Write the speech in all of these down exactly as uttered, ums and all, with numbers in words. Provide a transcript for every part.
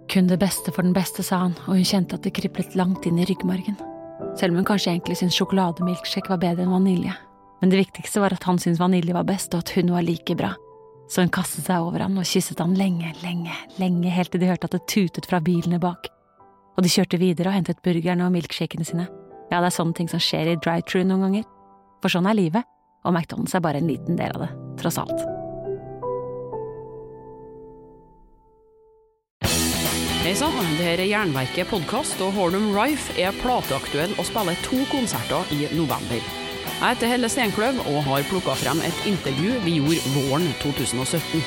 Kun det beste for den beste, sa han, og hun kjente at det kriblet langt inn i ryggmargen. Selv om hun kanskje egentlig syntes sjokolademilkshake var bedre enn vanilje. Men det viktigste var at han syntes vanilje var best, og at hun var like bra. Så hun kastet seg over han og kysset han lenge, lenge, lenge, helt til de hørte at det tutet fra bilene bak. Og de kjørte videre og hentet burgerne og milkshakene sine. Ja, det er sånne ting som skjer i drive-thru noen ganger. For sånn er livet, og McDonald's er bare en liten del av det, tross alt. Hei sann, det her er Jernverket podcast, og Hornum Rife er plateaktuell og spiller to konserter i november. Jeg heter Helle Stenkløv og har plukket frem et intervju vi gjorde våren to tusen og sytten.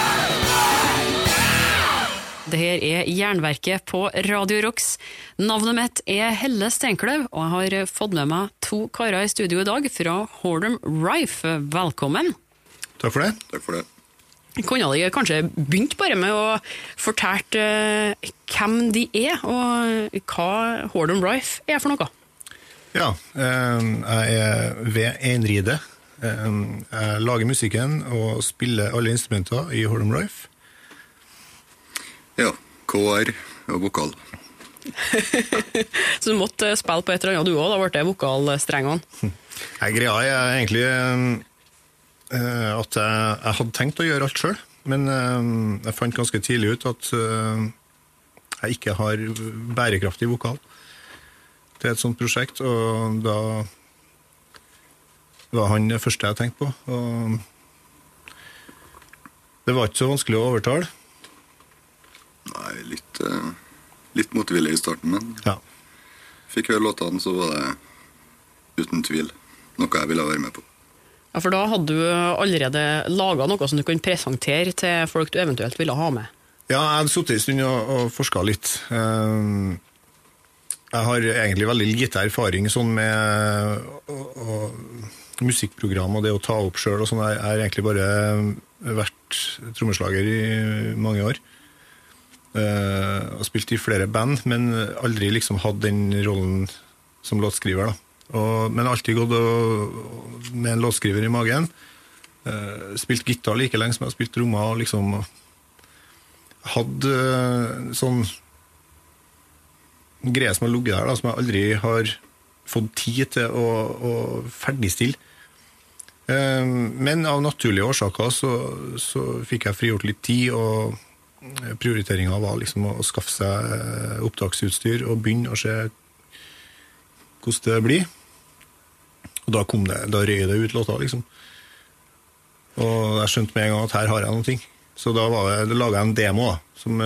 Det her er Jernverket på Radio Rocks. Navnet mitt er Helle Stenkløv, og jeg har fått med meg to karer i studio i dag fra Hornum Rife. Velkommen. Takk for det. Takk for det. Kunne de kanskje begynt bare med å fortelle uh, hvem de er, og hva Hornum Rife er for noe? Ja, eh, jeg er ved Einride. Eh, jeg lager musikken og spiller alle instrumenter i Hornum Rife. Ja, K R og vokal. Så du måtte spille på et eller annet du også, da ble det vokalstrengene? Nei, greia er egentlig eh, at jeg, jeg hadde tenkt å gjøre alt selv, men eh, jeg fant ganske tidlig ut at eh, jeg ikke har bærekraftig vokal til et sånt prosjekt, og da var han det første jeg tenkte på. Og det var ikke så vanskelig å overtale. Nei, litt, uh, litt motvillig i starten, men ja. Fikk høre låtene, så var det uten tvil noe jeg ville være med på. Ja, for da hadde du allerede laget noe som du kunne presentere til folk du eventuelt ville ha med. Ja, jeg hadde suttet en stund og, og forsket litt. Um, Jeg har egentlig veldig lite erfaring sånn med og, og musikkprogram og det å ta opp selv og sånn. Jeg har egentlig bare vært trommeslager i mange år. Jeg har spilt i flere band, men aldri liksom hatt den rollen som låtskriver da. Og, men alltid gått og, med en låtskriver i magen. Spilt gitar like lenge som jeg har spilt trommer og liksom hadde sånn greier som har ligget der da, som jeg aldri har fått tid til å, å ferdigstille. Men av naturlige årsaker så, så fikk jeg frigjort litt tid, og prioriteringen var liksom å skaffe seg opptaksutstyr og begynne å se hvordan det blir. Og da kom det, da røy det ut låta liksom. Og jeg skjønte med en gang at her har jeg noe ting. Så da, var det, da laget jeg en demo da, som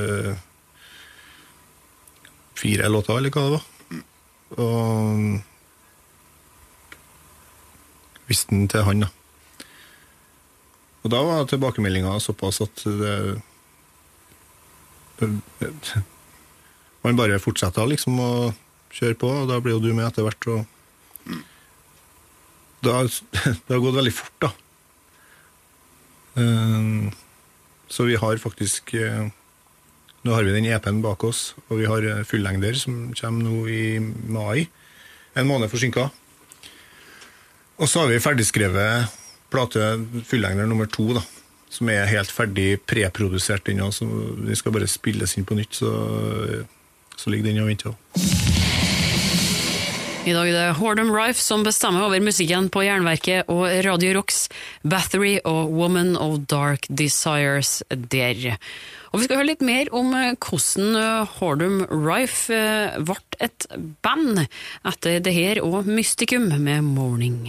fire låter, eller hva det var. Og visste den til han da. Og da var tilbakemeldingen såpass at det, det man bare fortsetter liksom å kjøre på, og da blir jo du med etter hvert, og da, det har gått veldig fort da. Så vi har faktisk nå har vi den E P-en bak oss, og vi har fullengder som kommer nå i mai, en måned forsinket. Og så har vi ferdigskrevet plate fullengder nummer to, da, som er helt ferdig preprodusert inn, så vi skal bare spilles inn på nytt, så, så ligger den og venter. I dag er det Hornum Rife som bestemmer over musikken på Jernverket og Radio Rocks, Bathory og Woman of Dark Desires der. Og vi skal høre litt mer om hvordan Hornum Rife ble et band etter det her og Mystikum med Morning.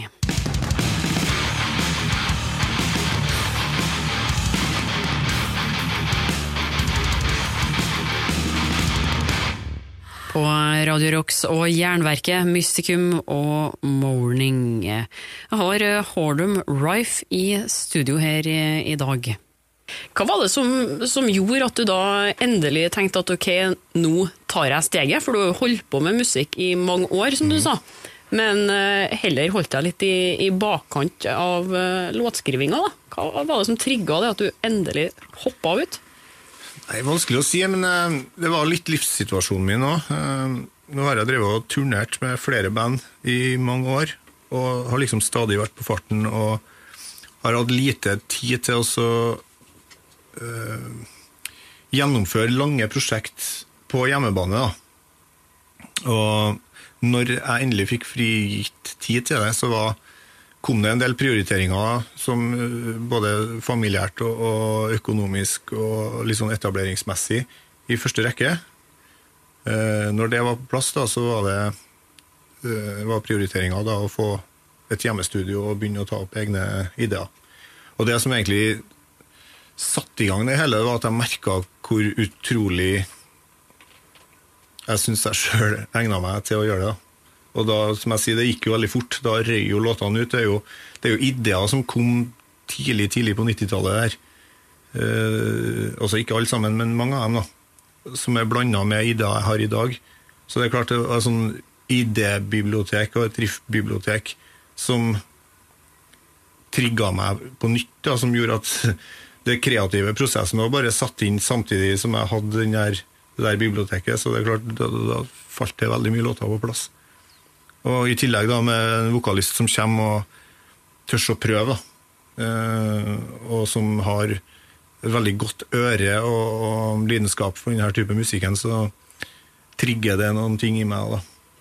På Radio Rocks og Jernverket, Mystikum og Morning. Jeg har Hornum Rife i studio her i, i dag. Hva var det som, som gjorde at du da endelig tenkte at ok, nå tar jeg steget? For du har holdt på med musikk i mange år, som du sa. Men heller holdt deg litt i, i bakkant av låtskrivinga da. Hva var det som trigget det at du endelig hoppet ut? Nei, vanskelig å si, men uh, det var litt livssituasjonen min også. Uh, nå har jeg drevet og turnert med flere band i mange år, og har liksom stadig vært på farten, og har hatt lite tid til å så, uh, gjennomføre lange prosjekt på hjemmebane da. Og når jeg endelig fikk frigitt tid til det, så var, kom det en del prioriteringer som både familiært og, og økonomisk og litt sånn etableringsmessig i første rekke. Eh, når det var på plass da, så var det eh, var prioriteringen da å få et hjemmestudio og begynne å ta opp egne ideer. Og det som egentlig satt i gang det hele, var at jeg merket hvor utrolig jeg synes jeg selv egnet meg til å gjøre det. Og da, som jeg sier, det gikk jo veldig fort. Da røy jo låtene ut. Det er jo, det er jo ideer som kom tidlig, tidlig på nittitallet der. Eh, altså ikke alle sammen, men mange av dem da. Som er blandet med ideer jeg har i dag. Så det er klart det var sånn idébibliotek og et riffbibliotek som trigget meg på nytt, da, som gjorde at det kreative prosessen var bare satt inn samtidig som jeg hadde den der, det der biblioteket, så det er klart, da, da falt det veldig mye låter på plass. Og i tillegg da med en vokalist som kommer og tørs å prøve, da, eh, og som har et veldig godt øre og, og lidenskap for denne type musikken, så trigger det noen ting i meg da.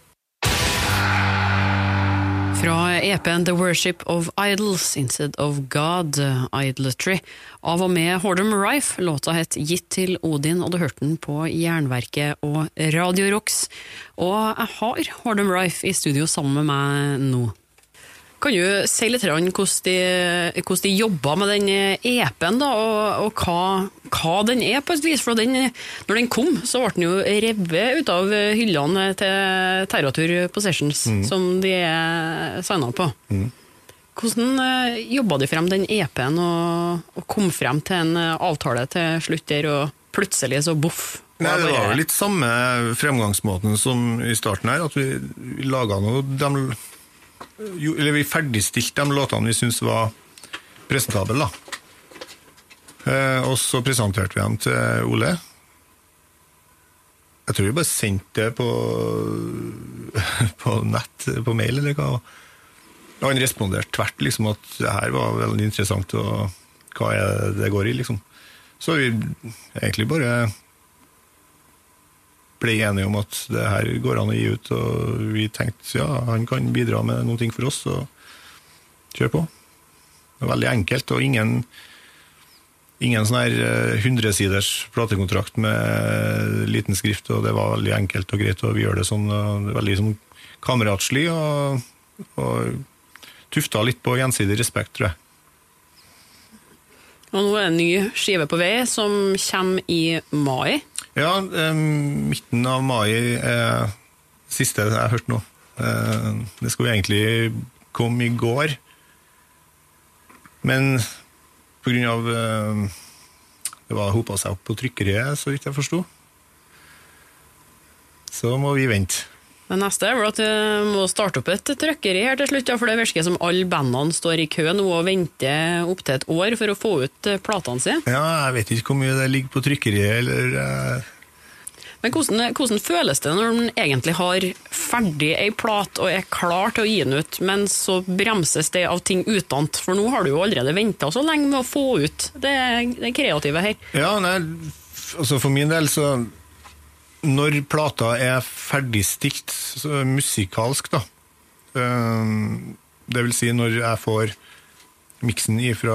Fra E P-en The Worship of Idols Instead of God, Idolatry, av og med Hordem Rife. Låta het Gitt til Odin, og du hørte den på Jernverket og Radio Rocks. Og jeg har Hordem Rife i studio sammen med meg nå. Kan du si litt hvordan de, hvordan de jobber med den E P-en da, og, og hva, hva den er på et vis? For den, når den kom, så ble den jo revet ut av hyllene til Terratur Possessions, mm. som de er signet på. Mm. Hvordan jobbet de frem den E P-en og, og kom frem til en avtale til slutt der, og plutselig så boff? Nei, det var jo litt samme fremgangsmåten som i starten her, at vi, vi laget noe, de Jo, eller vi ferdigstilte de låtene vi synes var presentabel da. Eh, og så presenterte vi dem til Ole. Jeg tror vi bare sendte det på på nett, på mail eller hva. Og han responderte tvert liksom at det her var veldig interessant og hva er det går i liksom. Så vi egentlig bare ble enige om at det her går an å gi ut, og vi tenkte, ja, han kan bidra med noen ting for oss, og kjør på. Det var veldig enkelt, og ingen, ingen sånn her hundresiders platekontrakt med liten skrift, og det var veldig enkelt og greit, og vi gjør det sånn, og veldig sånn kameratslig, og, og tufta litt på gjensidig respekt, tror jeg. Og nå er det en ny skive på vei, som kommer i mai. Ja, eh, midten av mai er siste jeg har hørt nå. Eh, det skulle egentlig komme i går. Men på grunn av eh, det var hopet seg opp på trykkeriet, så vidt jeg forstod. Så må vi vente. Det neste er vel at du må starte opp et trykkeri her til slutt, ja, for det virker som alle bandene står i kø nå og venter opp til et år for å få ut platene sine. Ja, jeg vet ikke hvor mye det ligger på trykkeriet, eller... Uh... Men hvordan, hvordan føles det når man egentlig har ferdig en plat og er klar til å gi den ut, men så bremses det av ting utant, for nå har du jo allerede ventet så lenge med å få ut det, det kreative her. Ja, nei, altså for min del så... Når plata er ferdigstilt så musikalsk da, det vil si når jeg får miksen ifra,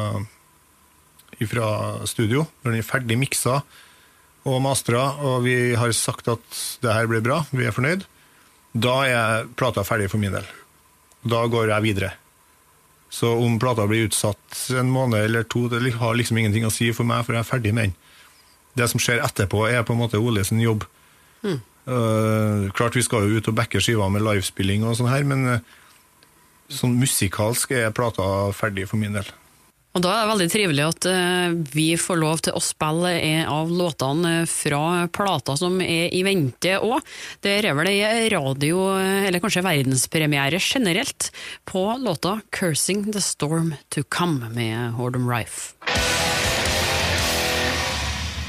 ifra studio, når den er ferdig miksa og mastra, og vi har sagt at det her ble bra, vi er fornøyd, da er plata ferdig for min del. Da går jeg videre. Så om plata blir utsatt en måned eller to, det har liksom ingenting å si for meg, for jeg er ferdig med den. Det som skjer etterpå er på en måte Ole sin jobb. Mm. Uh, klart vi skal jo ut og backe skiva med livespilling og sånn her, men uh, sånn musikalsk er plata ferdig for min del. Og da er det veldig trivelig at uh, vi får lov til å spille en av låtene fra plata som er i vente også. Det er vel en radio, eller kanskje verdenspremiere generelt, på låta Cursing the Storm to Come med Hordem Rife.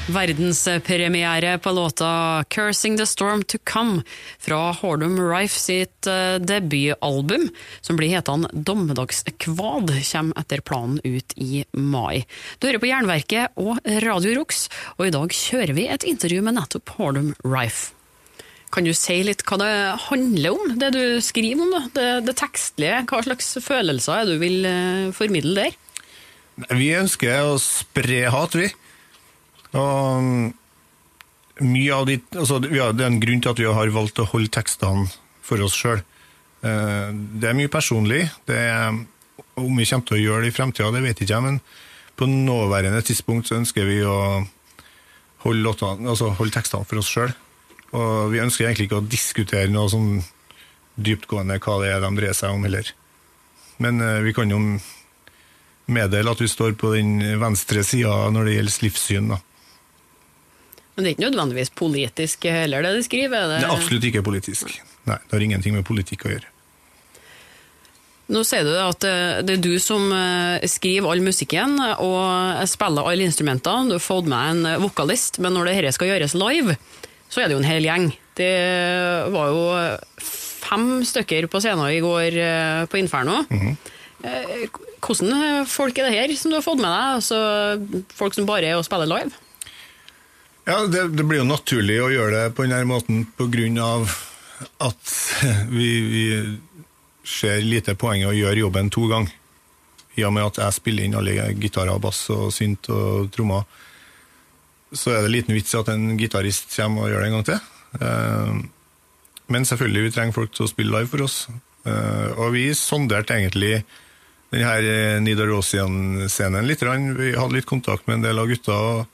Verdenspremiere på låta Cursing the Storm to Come fra Hordum Rife sitt uh, debutalbum, som blir hetende Dommedagskvad, kommer etter planen ut i mai. Du hører på Jernverket og Radio Rox, og i dag kjører vi et intervju med nettopp Hordum Rife. Kan du si litt hva det handler om, det du skriver om, da? Det, det tekstlige, hva slags følelser er du vil uh, formidle der? Vi ønsker å spre hat, vi. Og mye av de, altså, ja, det er en grunn til at vi har valgt å holde tekstene for oss selv. Det er mye personlig. Det er, om vi kommer til å gjøre det i fremtiden, det vet ikke jeg, men på nåværende tidspunkt så ønsker vi å holde, låtene, altså, holde tekstene for oss selv. Og vi ønsker egentlig ikke å diskutere noe sånn dyptgående hva det er de dreier seg om heller. Men vi kan jo meddele at vi står på den venstre siden når det gjelder livssyn, da. Men det er ikke nødvendigvis politisk heller det de skriver? Det... det er absolutt ikke politisk. Nei, det har ingenting med politikk å gjøre. Nå sier du at det er du som skriver all musikken og spiller alle instrumenter. Du har fått med en vokalist, men når det her skal gjøres live, så er det jo en hel gjeng. Det var jo fem stykker på scenen i går på Inferno. Mm-hmm. Hvordan folk er det her som du har fått med deg? Altså, folk som bare er å spille live? Ja, det, det blir jo naturlig å gjøre det på denne måten på grunn av at vi, vi ser lite poeng å gjøre jobben to ganger. I og med at jeg spiller inn alle gitarer, bass og synt og trommer, så er det liten vits at en gitarist kommer og gjør det en gang til. Men selvfølgelig, vi trenger folk til å spille live for oss. Og vi sonderte egentlig denne Nidarosien-scenen litt. Vi hadde litt kontakt med en del av gutta, og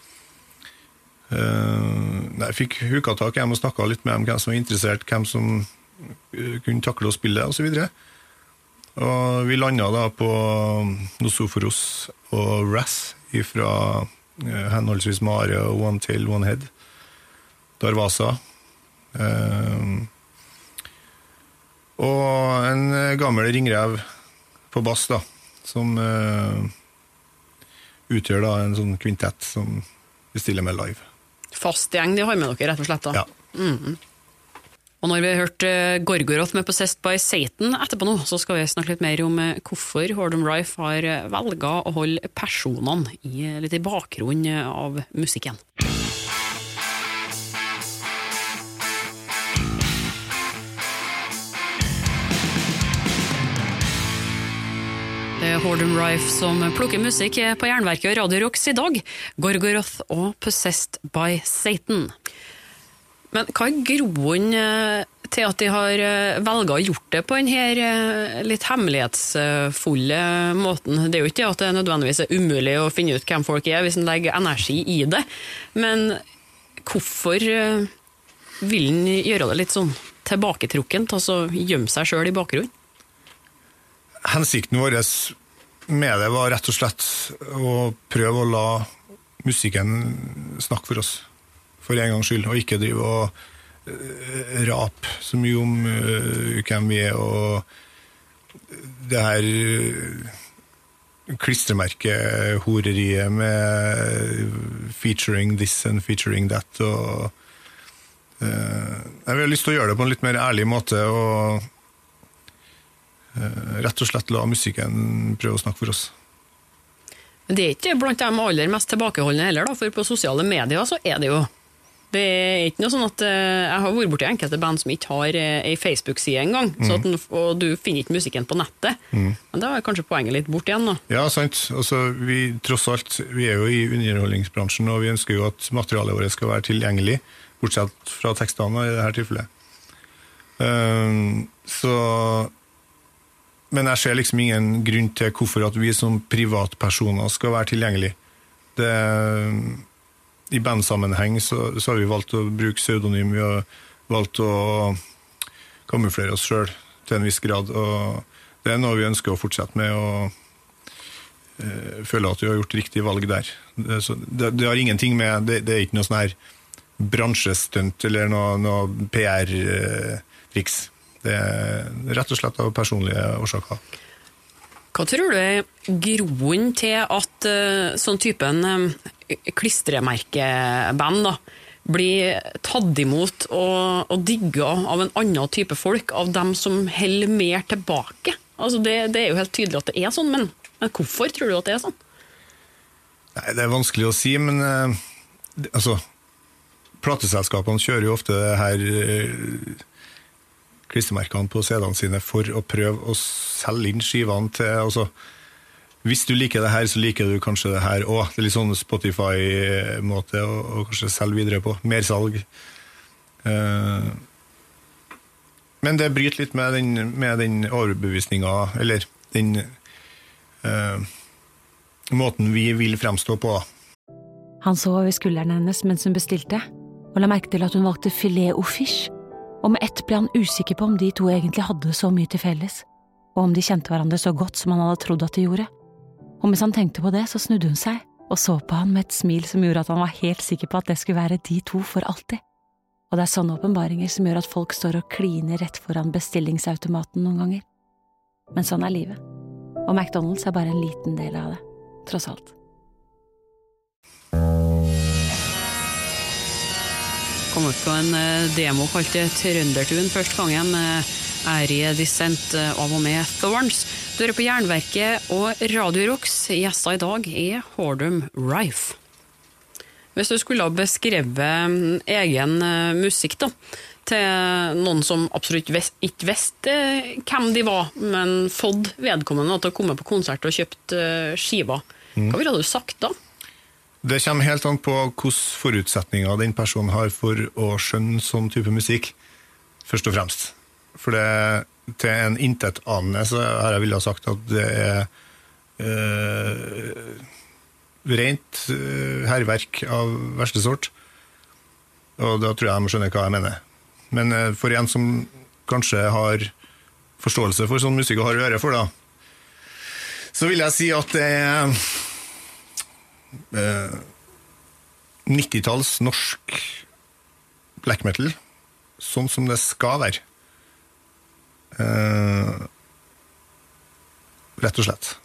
Uh, jeg fikk hukatak hjem og snakket litt med dem, hvem som var interessert, hvem som kunne takle å spille og så videre. Og vi landet da på Nosoforos og Ras fra uh, henholdsvis Mare og One Tail, One Head, Darvasa. Uh, og en gammel ringrev på bass da, som uh, utgjør da en sånn kvintett som vi stiller med live. Fast gjeng de har med dere, rett og slett da. Ja. Mm-hmm. Og når vi har hørt Gorgoroth med Possessed by Satan etterpå nå, så skal vi snakke litt mer om hvorfor Hordum Rife har velget å holde personene i, litt i bakgrunnen av musikken. Det er Hordum Rife som plukker musikk på Jernverket og Radio Rox i dag. Gorgoroth og Possessed by Satan. Men hva er grunnen til at de har velget å gjort det på denne litt hemmelighetsfulle måten? Det er jo ikke at det nødvendigvis er umulig å finne ut hvem folk er hvis en legger energi i det. Men hvorfor vil en gjøre det litt sånn tilbaketrukkent, altså gjemme seg selv i bakgrunnen? Hensikten vår med det var rett og slett å prøve å la musikken snakke for oss, for en gangs skyld, og ikke drive og uh, rap så mye om uh, hvem vi er, og det her uh, klistremerke-horeriet med featuring this and featuring that, og uh, jeg vil ha lyst til å gjøre det på en litt mer ærlig måte, og rett og slett la musikken prøve å snakke for oss. Men det er ikke blant de aller mest tilbakeholdende heller, da, for på sosiale medier så er det jo. Det er ikke noe sånn at jeg har vært borti enkelte band som ikke har en Facebook-side engang, mm. så at den, og du finner ikke musikken på nettet. Mm. Men da er kanskje poenget litt bort igjen da. Ja, sant. Altså, vi, tross alt, vi er jo i underholdningsbransjen, og vi ønsker jo at materialet vårt skal være tilgjengelig, bortsett fra tekstene i dette tilfellet. Um, så Men jeg ser liksom ingen grunn til hvorfor at vi som privatpersoner skal være tilgjengelige. Det, I bandsammenheng så, så har vi valgt å bruke pseudonym, vi har valgt å kamuflere oss selv til en viss grad, og det er noe vi ønsker å fortsette med, og eh, føle at vi har gjort riktig valg der. Det, så, det, det har ingenting med, det, det er ikke noe sånn her bransjestunt eller noe, noe P R-triks. Det er rett og slett av personlige årsaker. Hva tror du er grunnen til at uh, sånn typen um, klistremerkeband da, blir tatt imot og, og digget av en annen type folk, av dem som heller mer tilbake? Altså det, det er jo helt tydelig at det er sånn, men, men hvorfor tror du at det er sånn? Nei, det er vanskelig å si, men uh, altså, plateselskapene kjører jo ofte det her uh, klistremerkene på C D-ene sine for å prøve å selge inn skivene til, altså, hvis du liker det her, så liker du kanskje det her også. Det er litt sånn Spotify-måte å, å kanskje selge videre på, mer salg. Uh, men det bryter litt med den, med den overbevisningen, eller den uh, måten vi vil fremstå på. Han så over skulderen hennes mens hun bestilte, og la merke til at hun valgte filet au fish. Og med ett ble han usikker på om de to egentlig hadde så mye til felles, og om de kjente hverandre så godt som han hadde trodd at de gjorde. Og mens han tenkte på det, så snudde hun seg, og så på han med et smil som gjorde at han var helt sikker på at det skulle være de to for alltid. Og det er sånne åpenbaringer som gjør at folk står og kliner rett foran bestillingsautomaten noen ganger. Men sånn er livet. Og McDonald's er bare en liten del av det, tross alt. Kom ut på en demo kalt Trøndertun første gangen med Æri Dissent av og med Thorns. Du hører på Jernverket og Radio Rocks. Gjester i dag er Hordum Rife. Hvis du skulle ha beskrevet egen musikk da, til noen som absolutt ikke visste hvem de var, men fått vedkommende til å komme på konsert og kjøpt skiver, hva ville du sagt da? Det kommer helt an på hvilke forutsetninger den personen har for å skjønne sånn type musikk, først og fremst. For det, til en intetanende så har jeg ville ha sagt at det er øh, rent øh, herverk av verste sort. Og da tror jeg de må skjønne hva jeg mener. Men øh, for en som kanskje har forståelse for sånn musikk og har øre for da, så vil jeg si at det er Uh, nittitalls norsk black metal, sånn som det skal være. Uh, rett og slett.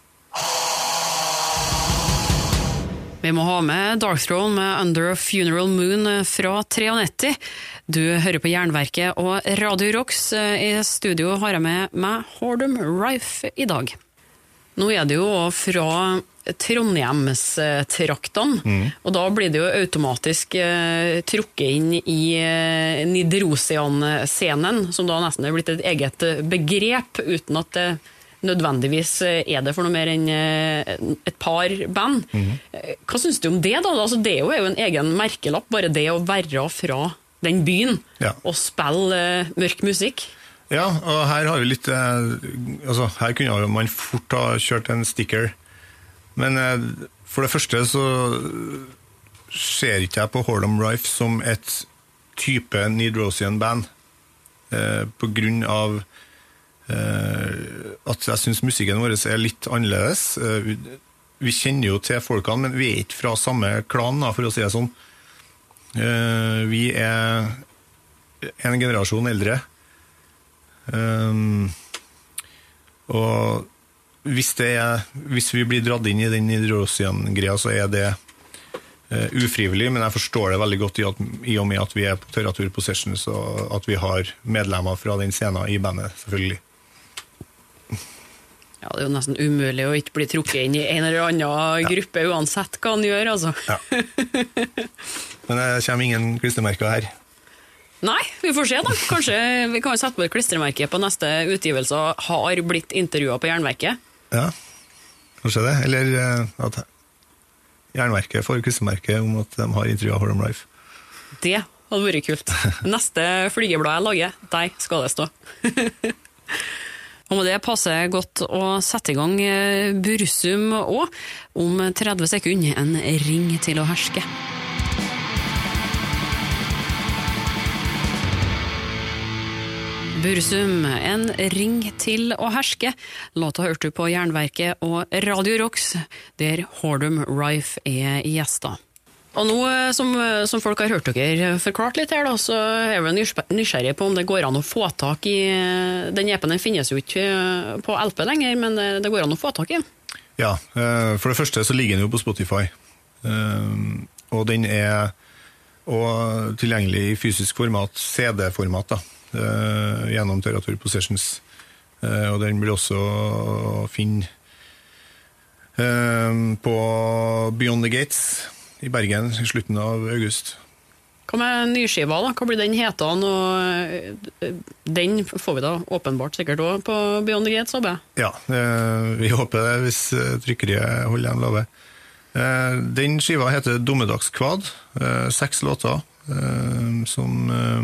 Vi må ha med Darkthrone med Under a Funeral Moon fra nittiotre. Du hører på Jernverket og Radio Rocks. I studio har jeg med meg Hordum Rife i dag. Nå er det jo fra Trondheimstraktene, mm. og da blir det jo automatisk eh, trukket inn i eh, Nidrosian-scenen, som da nesten er blitt et eget begrep, uten at det nødvendigvis er det for noe mer enn eh, et par band. Mm. Hva synes du om det da? Altså, det er jo en egen merkelapp, bare det å være fra den byen, ja. Og spille eh, mørk musikk. Ja, og her har vi litt, eh, altså her kunne man fort ha kjørt en sticker. Men eh, for det første så ser ikke jeg på Hordum Rife som et type Nidrosian band eh, på grunn av eh, at jeg synes musikken vår er litt annerledes. Eh, vi, vi kjenner jo til folkene, men vi er ikke fra samme klan, da, for å si det sånn. Eh, vi er en generasjon eldre. Um, og hvis, det er, hvis vi blir dratt inn i den Nidrosian-greia, så er det uh, ufrivillig, men jeg forstår det veldig godt i, at, i og med at vi er på Terratur Possessions, og at vi har medlemmer fra den scenen i bandet, selvfølgelig. Ja, det er jo nesten umulig å ikke bli trukket inn i en eller annen ja. Gruppe, uansett hva han gjør, altså. Ja. Men det kommer ingen klistremerker her. Nei, vi får se da. Kanskje vi kan sette på et klistremerke på neste utgivelse og har blitt intervjuet på Jernverket. Ja, kanskje det. Eller at Jernverket får klistremerke om at de har intervjuet Hordum Rife. Det hadde vært kult. Neste flygeblad jeg lager, der skal det stå. Og med det passer godt å sette i gang Bursum også. Om tretti sekunder en ring til å herske. Bursum, en ring til å herske. Låta hørte du på Jernverket og Radio Rocks, der Hordum Rife er gjester. Og nå som, som folk har hørt dere forklart litt her da, så er vi nysgjerrig på om det går an å få tak i, den E P-en den finnes jo ikke på L P lenger, men det går an å få tak i. Ja, for det første så ligger den jo på Spotify, og den er og tilgjengelig i fysisk format, C D-format da, gjennom Teratur Possessions, og den blir også å finne på Beyond the Gates i Bergen i slutten av august. Hva med nyskiva da? Hva blir den hetan? Og den får vi da åpenbart sikkert også på Beyond the Gates, håper jeg. Ja, vi håper det hvis trykkeriet holder en lave. Den skiva heter Dommedagskvad, seks låter som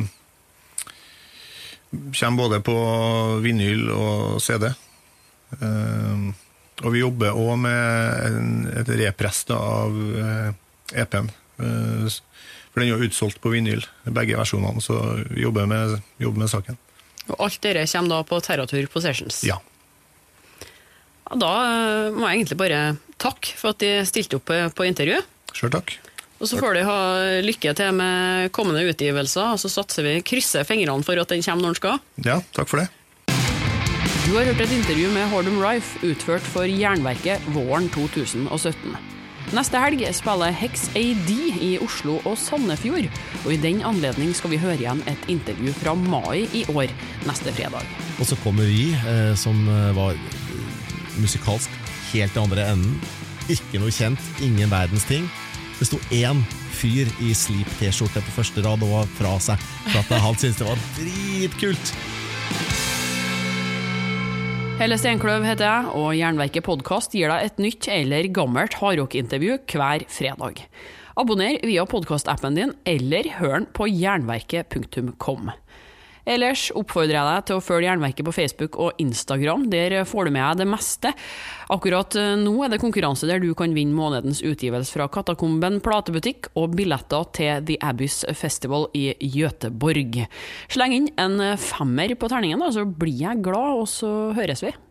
kommer både på vinyl og C D. Og vi jobber også med en, et repress da, av E P-en, for den er jo utsolgt på vinyl, begge versjonene, så vi jobber med, jobber med saken. Og alt dere kommer da på Teratur Possessions? Ja. Ja, da må jeg egentlig bare takke for at de stilte opp på intervju. Selv takk. Og så får de ha lykke til med kommende utgivelser, og så satser vi krysse fingrene for at den kommer når den skal. Ja, takk for det. Du har hørt et intervju med Hordum Rife, utført for Jernverket våren to tusen og sytten. Neste helg spiller Hex A D i Oslo og Sandefjord, og i den anledning skal vi høre igjen et intervju fra mai i år, neste fredag. Og så kommer vi, eh, som var musikalsk helt i andre enden, ikke noe kjent, ingen verdens ting. Det sto en fyr i Sleep-t-skjorte på første rad og var fra seg, for at han syntes det var dritkult. Helle Stenkløv heter jeg, og Jernverket podcast gir deg et nytt eller gammelt hardrock-intervju hver fredag. Abonner via podcast-appen din, eller hør den på jernverket punktum com. Ellers oppfordrer jeg deg til å følge Jernverket på Facebook og Instagram, der får du med deg det meste. Akkurat nå er det konkurranse der du kan vinne månedens utgivelse fra Katakomben platebutikk og billetter til The Abyss Festival i Göteborg. Sleng inn en femmer på terningen, da, så blir jeg glad, og så høres vi.